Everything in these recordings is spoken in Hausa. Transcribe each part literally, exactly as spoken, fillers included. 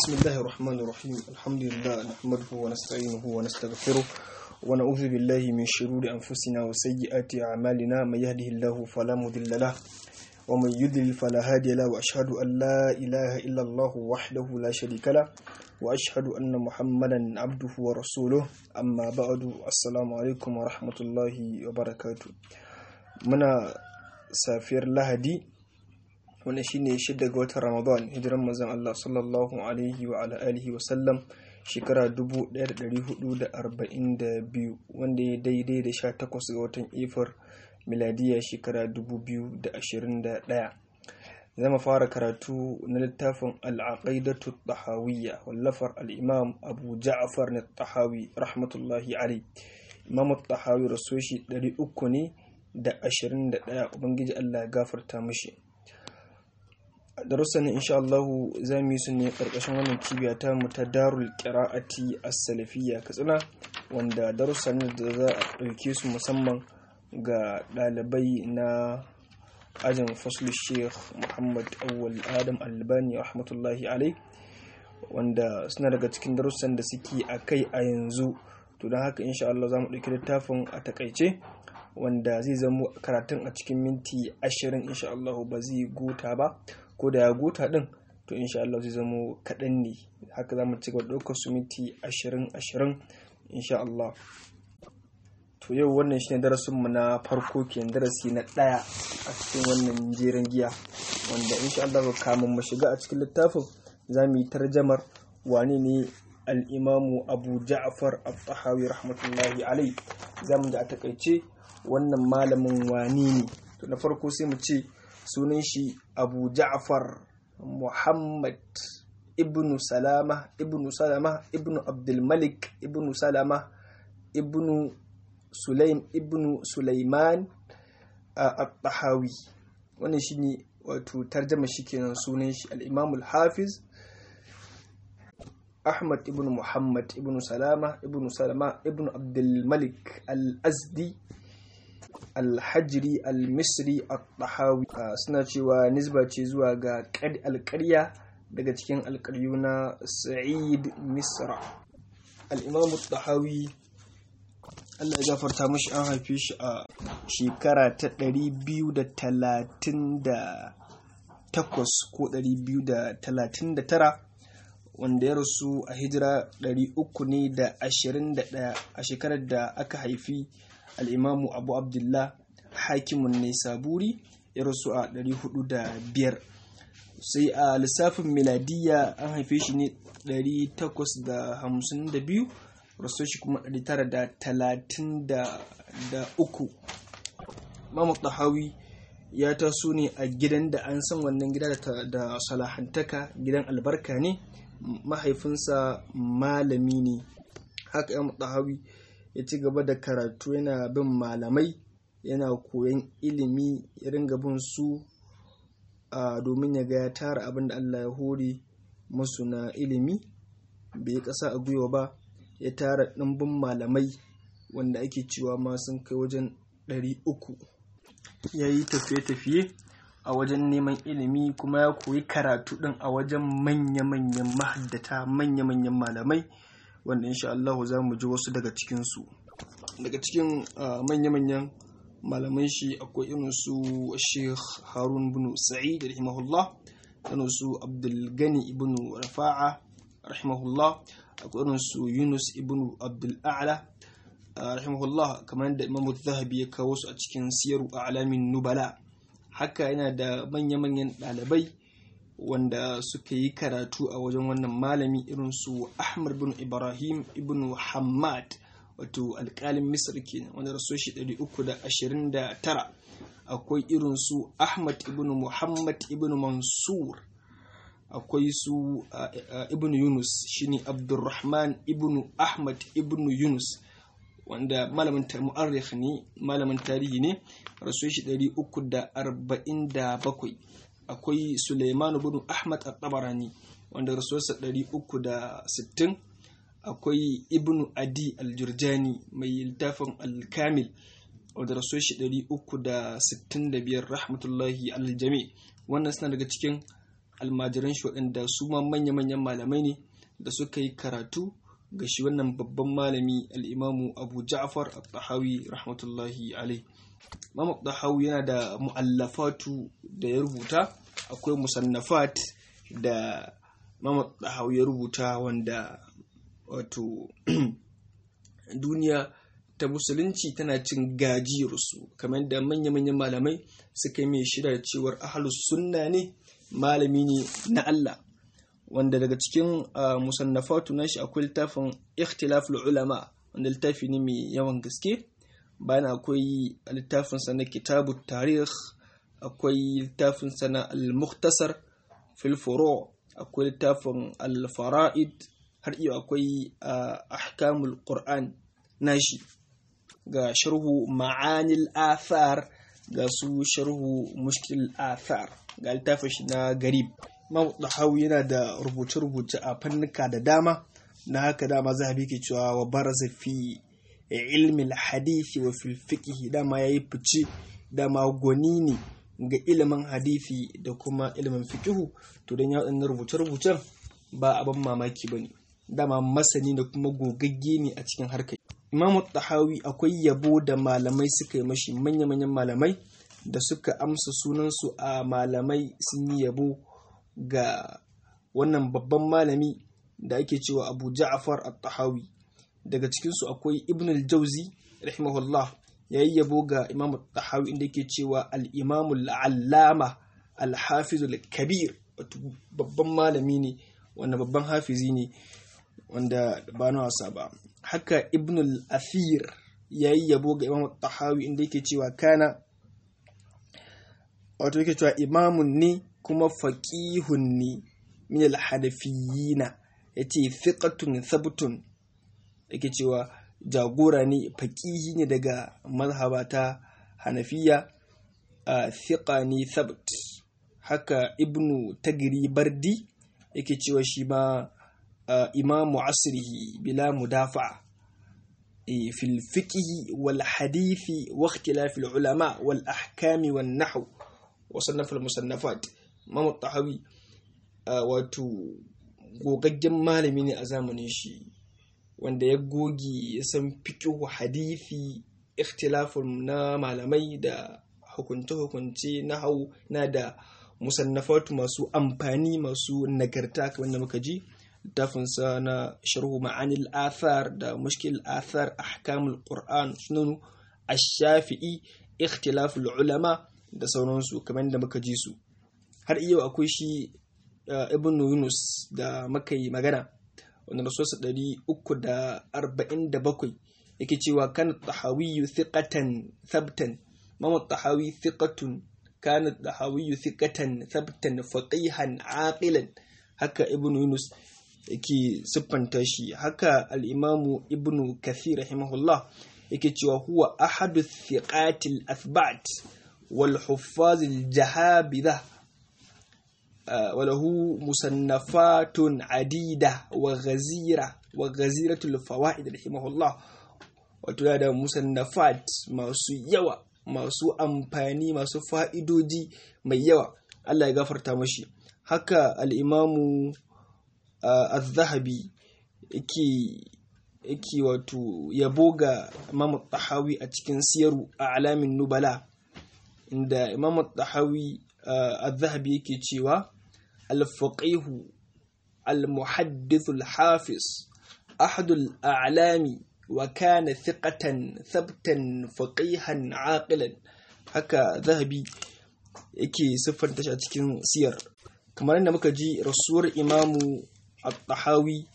بسم الله الرحمن الرحيم الحمد لله نحمده ونستعينه ونستغفره ونعوذ بالله من شرور أنفسنا وسيئات أعمالنا من يهده الله فلا مضل له ومن يضلل فلا هادي له وأشهد أن لا إله إلا الله وحده لا شريك له وأشهد أن محمدا عبده ورسوله أما بعد السلام عليكم ورحمة الله وبركاته منا سافر لهدي wanda shine shidda ga watan Ramadan hijiran manzon Allah sallallahu alaihi wa ala alihi wa sallam shekara dubu ɗaya da ɗari hudu da arba'in da biyu wanda ya daidai da sha takwas ga watan Efir miladiya shekara dubu biyu da ashirin da ɗaya. Zama fara karatu na littafin al-aqidatu at-tahawiyya wallafar al-imam Abu Ja'far at-Tahawi rahmatullahi alayhi. Imam at-Tahawi rasoshi ɗari uku ne da ashirin da ɗaya, ubangiji Allah ya gafarta mishi. darussan insha Allah za mu yi su ne karkashin wannan cibiya ta mu ta Darul Qira'ati As-Salafiyya Katsina, wanda darussan da za a dauke su musamman ga dalibai na ajin faslu Sheikh Muhammad Awwal Adam Albani rahmatullahi alayhi, wanda suna daga cikin darussan da suke akai a yanzu. To don haka insha Allah za mu dauki littafin a takaice, wanda zai zama karatun a cikin minti ashirin insha Allah, ba zai gota ba, ko da ya gota din to insha Allah zai zama kaɗan ne. Haka za mu ci gaba ɗaukar su minti ashirin ashirin insha Allah. To yau wannan shine darasin mu na farko, kenan darasi na ɗaya a cikin wannan jeren giya, wanda insha Allah kamun mu shiga a cikin littafin za mu yi tarjamar wane ne al-Imamu Abu Ja'far at-Tahawi rahmatullahi alayhi. Za mu ji a takaice wannan malamin wani ne. To na farko sai mu ce sunan shi Abu Ja'far Muhammad ibn Salama ibn Salama ibn Abdul Malik ibn Salama ibn Sulaim ibn Sulaiman at-Tahawi. Wannan shine wato tarjuma shi kenan. Sunan shi al-Imam al-Hafiz Ahmad ibn Muhammad ibn Salama ibn Salama ibn Abdul Malik al-Azdi al-Hajri al-Misri at-Tahawi. Suna cewa nisba ce zuwa ga alƙarya daga cikin alƙaryu na Sa'id Misra. Al-Imam at-Tahawi Allah ya gafarta mashi, an haife shi a shekara ta ɗari biyu da talatin da takwas ko ɗari biyu da talatin da tara, wanda ya rasu a hijira ɗari uku ne da ashirin da ɗaya, a shekarar da aka haifi al'imamu Abu Abdullah hakimun Naisaburi, ya rasu a ɗari hudu da biyar. Sai a lissafin miladiyya an haife shi ne ɗari takwas da hamsin da biyu, rasu shi kuma ɗari tara da talatin da uku. Imam Tahawi ya taso ne a gidan da an san wannan gida da salahantaka, gidan albarka ne. Mahaifinsa malami ne. Haka Imam Tahawi ya ci gaba da karatu, yana bin malamai, yana koyon ilimi, ya ringa bin su a domin ya ga ya tara abin da Allah ya hore masu na ilimi. Bai kasa a gwiwa ba, ya tara ɗimbin malamai wanda ake cewa ma sun kai wajen ɗari uku. Ya yi tafiye-tafiye a wajen neman ilimi, kuma ya koyi karatu ɗin a wajen manya-manyan mahaddata, manya-manyan malamai, wanda insha Allah za mu ji wasu daga cikinsu. Daga cikin manya-manyan malaman shi akwai irin su Sheikh Harun bin Sa'id rahimahullah, irin su Abdul Gani ibn Rafa'a rahimahullah, akwai irin su Yunus ibn Abdul A'la rahimahullah, kamar da Imam Zahabi ya kawo su a cikin Siyaru A'lamin Nubala. Haka yana da manya-manyan ɗalibai wanda suka yi karatu a wajen wannan malami, irin su Ahmad bin Ibrahim ibn Hammad, wato alƙalin Misr kenan, wanda rasu shi ɗari uku da ashirin da tara. Akwai irin su Ahmad ibn Muhammad ibn Mansur, akwai su uh, uh, ibn Yunus, shine Abdurrahman ibn Ahmad ibn Yunus, wanda malamin mu'arrikh ne, malamin tarihi ne, rasu shi ɗari uku da arba'in da bakwai. Akwai Suleiman ibn Ahmad at-Tabarani, wanda rasuwarsa ɗari uku da sittin. Akwai Ibn Adi al-Jurjani mai littafin al-Kamil, wanda rasuwar shi ɗari uku da sittin da biyar rahmatullahi al-jami. Wannan suna daga cikin almajiran shi waɗanda su ma manya-manyan malamai ne da suka yi karatu ga shi wannan babban malami al'imamu Abu Ja'far al-Tahawi rahmatullahi alaihi. Imam al-Tahawi yana da mu'allafatu da ya rubuta, akwai musannafat da Imam al-Tahawi ya rubuta wanda wato duniya ta musulunci tana cin gajiyarsu, kamar da manya-manyan malamai suka yi mai shida da cewar ahlus sunna ne, malami ne na Allah. Wanda daga cikin uh, musannafatu nashi akwai littafin ikhtilaful ulama, wanda littafi ne mai yawan gaske. Bayan akwai littafin sa na kitabut tarikh, akwai littafin sa na al-mukhtasar fil furu', akwai littafin al-fara'id, har iyo akwai uh, ahkamul qur'an nashi, ga sharhu ma'anil athar, ga su sharhu mushkil athar, ga littafin shi na garib. Imam Tahawi yana da rubuce-rubuce a fannuka da dama, na haka dama zahabi ke cewa wa baraza fi ilmi hadisi wa fil fiqh, dama yayi fice, dama gwani ne ga ilimin hadisi da kuma ilimin fiqh. To dan ya wadannan rubuce-rubucen ba abin mamaki bane, dama masani da kuma gogagge ne a cikin harkar. Imam Tahawi akwai yabo da malamai suka yi mashi, manya-manyan malamai da suka amsa sunansu a malamai sun yi yabo ga wannan babban malami da ake cewa Abu Ja'far al-Tahawi. Daga cikinsu akwai Ibn al-Jawzi rahimahullah, yayi yabo ga Imam al-Tahawi inda yake cewa al-Imam al-Allama al-Hafiz al-Kabir, wato babban malami ne, wanda babban hafizi ne wanda ba na wasa ba. Haka Ibn al-Athir yayi yabo ga Imam al-Tahawi inda yake cewa kana, wato yake cewa imamun ne kuma faqihun ne min al-hanafiyina, yace thiqatun thabtun, yake cewa jagora ne, faqihi ne daga mazhabata hanafiya, thiqa ne thabt. Haka Ibnu Tagri Bardi yake cewa shi ma imamu asrihi bila mudafa fil fiqhi wal hadithi wa ikhtilaf al ulama wal ahkami wan nahw wa sanaf al musannafat. Imam Tahawi wato gogaggen malami ne a zamanin shi, wanda ya goge ya san fiqhu, hadisi, ikhtilafun na malamai da hukunce-hukunce nahwu na da musannafatu masu amfani, masu nagarta, kamar da muka ji littafinsa na sharhu ma'anil athar da mushkil athar, ahkamul qur'an, sunan ash-shafi'i, ikhtilaful ulama da sauransu kamar da muka ji su. Har iya akwai shi ibn Yunus da muka yi magana, wanda rasuwarsa ɗari uku da arba'in da bakwai, yake cewa kan Tahawi thiqatan thabtan. Imam Tahawi thiqatun, kana Tahawi thiqatan thabtan faqihan aqilan. Haka ibn Yunus yake siffanta shi. Haka al-Imamu Ibn Kathir rahimahullah yake cewa huwa ahadu thiqatil athbat wal huffaz al jahabidha wa lahu musannafatun adida wa ghazira wa ghaziratul fawaid rahimahullah. Wato ya da musannafat masu yawa, masu amfani, masu fa'idoji mai yawa, Allah ya gafarta mashi. Haka al-Imamu al-Zahabi yake yake wato yabo ga Imam Tahawi a cikin siyaru a alamin nubala, inda Imam Tahawi al-Zahabi yake cewa al-faqihu al-muhaddith al-hafiz ahadul a'lami wa kana thiqatan thabtan faqihan aqilan. Haka Zahabi yake siffanta shi a cikin siyar. Kamar yadda muka ji rasuwar Imamu al-Tahawi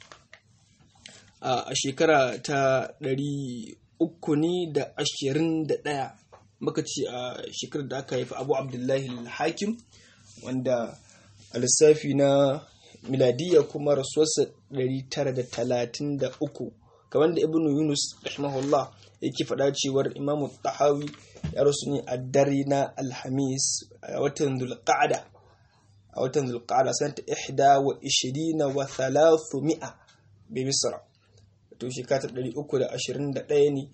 a shekara ta ɗari uku ne da ashirin da ɗaya, muka ce a shekarar da aka haifi Abu Abdullahi al-Hakim, wanda a lissafi na miladiyya kuma rasuwarsa ɗari tara da talatin da uku. Kamar da Ibn Yunus rahimahullah yake faɗa cewar Imamu Tahawi ya rasu ne a dare na Alhamis a watan Dhul-Qa'da, a watan Dhul-Qa'da sanata ihda wa ishirina wa thalathu mi'a bi Misra. To shekara ɗari uku da ashirin da ɗaya ne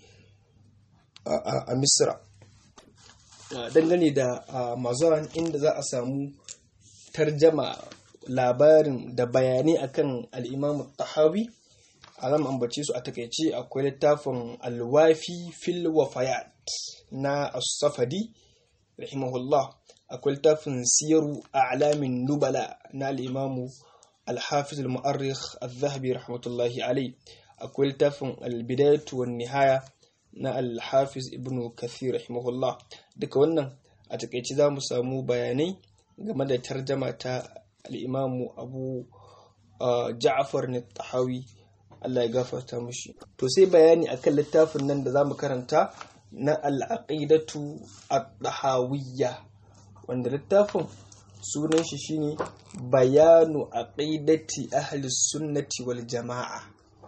a Misra. Dangane da mazan inda za a samu tarjama labarin da bayanai akan al-Imam at-Tahawi alam ambace su a takeice. Akwai littafin al-Wafi fil Wafayat na as-Safadi rahimahullah, akwai littafin Siyaru A'lamin Nubala na al-Imam al-Hafiz al-Mu'arrikh al-Dhahabi rahmatullahi alayhi, akwai littafin al-Bidayatu wan Nihaya na al-Hafiz Ibn Kathir rahimahullah. Duka wannan a takeice zamu samu bayanai game da tarjama ta al-Imam Abu Ja'far at-Tahawi, Allah ya gafarta mishi. To sai bayani akan littafin nan da zamu karanta na al-Aqidatu at-Tahawiyya, wanda littafin sunan shi shine Bayanu Aqidati Ahli Sunnati wal Jama'a.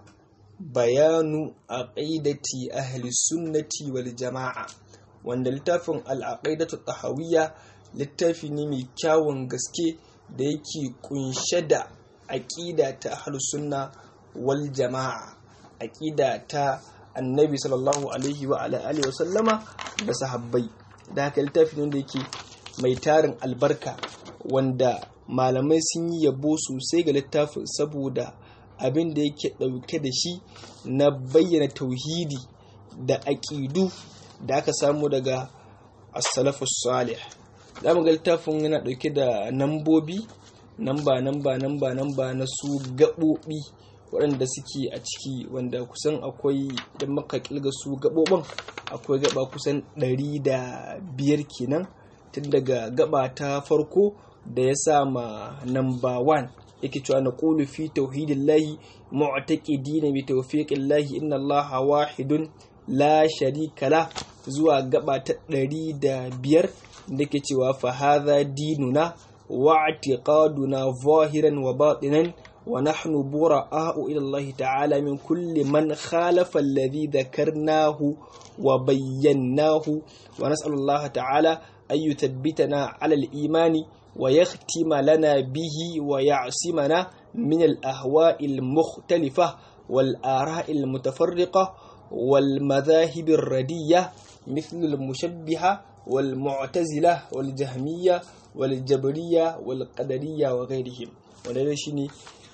Bayanu Aqidati Ahli Sunnati wal Jama'a, wanda littafin al-Aqidatu at-Tahawiyya littafi ne mai kyawun gaske da yake kunshe da aqida ta Ahli Sunna wal Jama'a, aqida ta Annabi sallallahu alaihi wa ala alihi wa sallama da sahabbai. Da haka littafi ne da yake mai tarin albarka, wanda malamai sun yi yabo sosai ga littafin saboda abin da yake dauke da shi na bayyana tauhidi da aqidu da aka samu daga as-salafus salih. Zamu ga littafin yana dauke da nambobi, namba namba namba namba na su gabobi waɗanda suke a ciki, wanda kusan akwai, idan maka kilga su gabobin, akwai gaba kusan ɗari da biyar kenan, tun daga gaba ta farko da ya sa ma number one yake cewa na qulu fi tauhidillahi mu'taqidina bi tawfiqillahi inna allaha wahidun la sharika la, zuwa gaba ta ɗari da biyar da ke cewa fa hadha dinuna wa i'tiqaduna zahiran wa batinan wa nahnu bura'a'u ila Allah ta'ala min kulli man khalafa alladhi dhakarnahu wa bayyanahu, wa nas'alu Allah ta'ala an yuthabbitana 'ala al-imani wa yakhtima lana bihi wa ya'simana min al-ahwa'i al-mukhtalifah wal ara'i al-mutafarriqah wal madhahib ar-radiyyah مثل المشبهة والمعتزلة والجهمية والجبرية والقدرية وغيرهم. wannan shine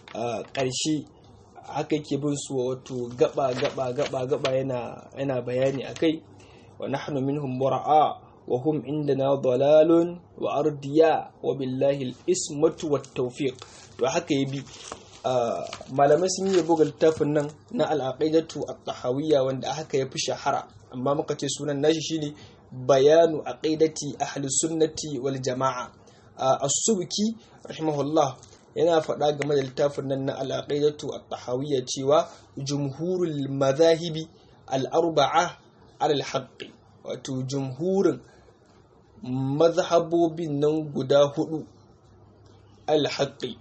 ƙarshe haka ke bin su, wato gaba gaba gaba gaba yana yana bayani akai. wa nahnu minhum bura'a wa hum indana dalalun wa ardiya wa billahi al-ismatu wat tawfiq. to haka yabi malamai sun yi buga littafin nan na al-Aqidatu at-Tahawiyya, wanda haka yafi shahara, amma muka ce sunan nashi shine Bayanu Aqidati Ahli Sunnati wal Jama'a. As-Subki rahimahullah yana faɗa game da littafin nan na al-Aqidatu at-Tahawiyya cewa jumhurul madhahibi al-arba'a ala al-haqq, wato jumhurin mazhabobin nan guda hudu al-haqqi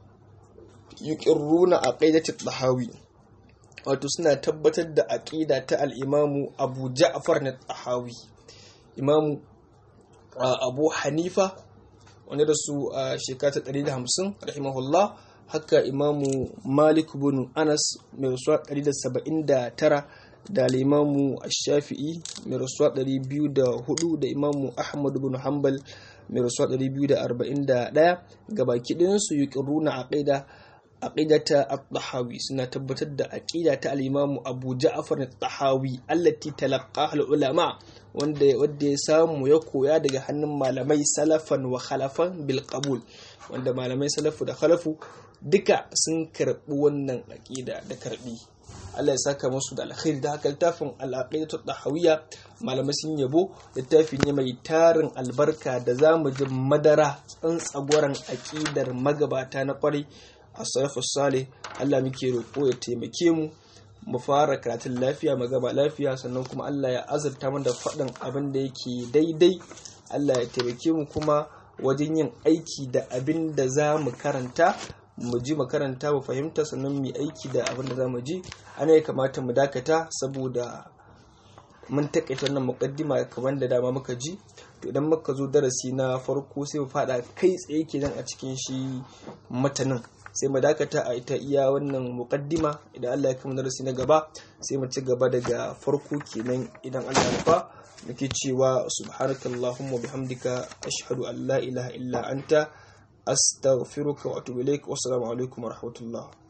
yuqirruna aqidati at-Tahawi, wato suna tabbatar da aqida ta al-Imamu Abu Ja'far at-Tahawi, Imamu Abu Hanifa wanda da su a shekara ta ɗari da hamsin rahimahullah. Haka Imamu Malik ibn Anas mai rasuwa ɗari da saba'in da tara, da al-Imamu Ash-Shafi'i mai rasuwa ɗari biyu da hudu, da Imamu Ahmad ibn Hanbal mai rasuwa ɗari biyu da arba'in da ɗaya. Gabaki ɗayan su yuqirruna aqida aqidata at-Tahawi, suna tabbatar da aqida ta al-Imam Abu Ja'far at-Tahawi allati talaqqaha al-ulama, wanda wanda ya samu ya koya daga hannun malamai salafan wa khalafan bil qabul, wanda malamai salafu da khalafu duka sun karbi wannan aqida da karbi. Allah ya saka musu da alkhairi. Da haka littafin al-Aqidatu at-Tahawiyya malamai sun yabo, littafi ne mai tarin albarka da zamu ji madara tsantsagwaran aqidar magabata na kwarai as-salafus salih. Allah muke roƙo ya taimake mu mu fara karatun lafiya mu gaba lafiya, sannan kuma Allah ya azurta mu da faɗin abin da yake daidai. Allah ya taimake mu kuma wajen yin aiki da abin da za mu karanta, mu ji makaranta mu fahimta, sannan mu yi aiki da abin da za mu ji. Ana ya kamata mu dakata saboda mun takaita wannan muqaddima kamar da dama muka ji. To idan muka zo darasi na farko sai mu fada kai tsaye kenan a cikin shi matanin, sai mu dakata a ita iya wannan muqaddima. Idan Allah ya kai mu darasi na gaba sai mu ci gaba daga farko kenan idan Allah ya nufa. Muke cewa subhanakallahumma bihamdika ashhadu an la ilaha illa anta astaghfiruka wa atubu ilaik. Wassalamu alaikum wa rahmatullah.